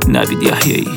نوید یحیایی.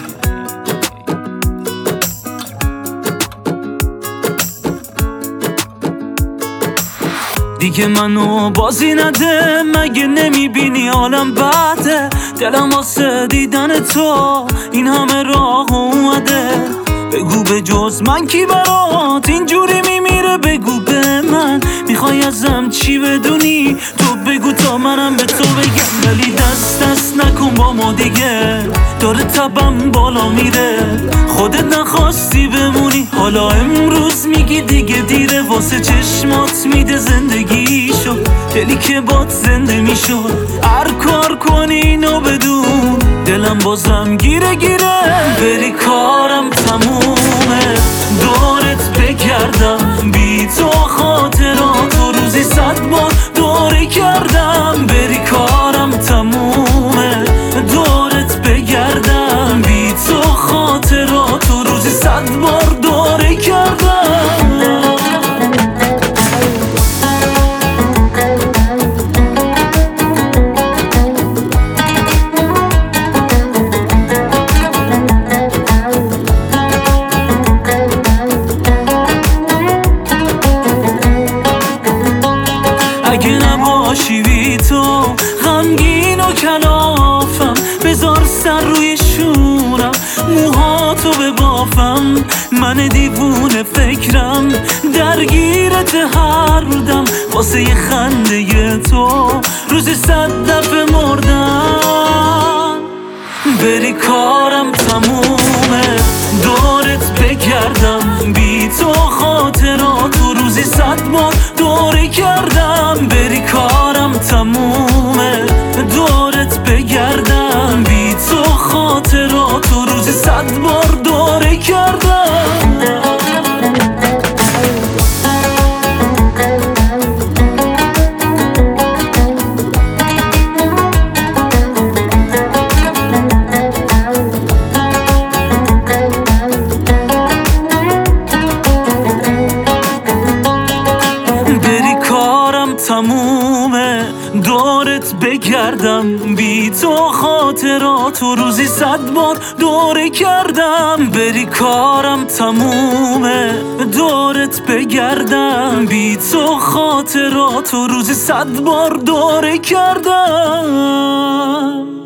دیگه منو بازی نده، مگه نمیبینی حالم بده؟ دلم واسه دیدن تو این همه راه اومده. بگو به جز من کی برات اینجوری میمیره؟ بگو به من میخوای ازم چی بدونی؟ تو بگو تا منم به تو بگم، ولی دست نکن با ما دیگه، داره تبم بالا میره. خودت نخواستی بمونی، حالا امروز میگی دیگه دیره. واسه چشمات میده زندگی شد، دلی که بات زنده میشد. هر کار کنی اینو بدون، دلم بازم گیره بری کارم تمومه، دورت بگردم بی تو خاطراتو روزی 100 بار دوره کردم. بری کارم تمومه، دورت بگردم بی تو خاطراتو روزی 100 بار دوره کردم. اگه نباشی بی تو غمگین و کلافم، بذار سر روی شورم موهاتو ببافم. من دیوونه فکرم درگیرت هر دم، واسه یه خنده تو روزی 100 دفعه مردم. بری کارم تمومه، دورت بگردم بی تو خاطراتو روزی 100 بار دوره کردم. بری کارم تمومه، دورت بگردم بی تو خاطراتو روزی 100 بار دوره کردم. تمومه، دورت بگردم بی تو خاطراتو روزی 100 بار دوره کردم. بری کارم تمومه، دورت بگردم بی تو خاطراتو روزی 100 بار دوره کردم.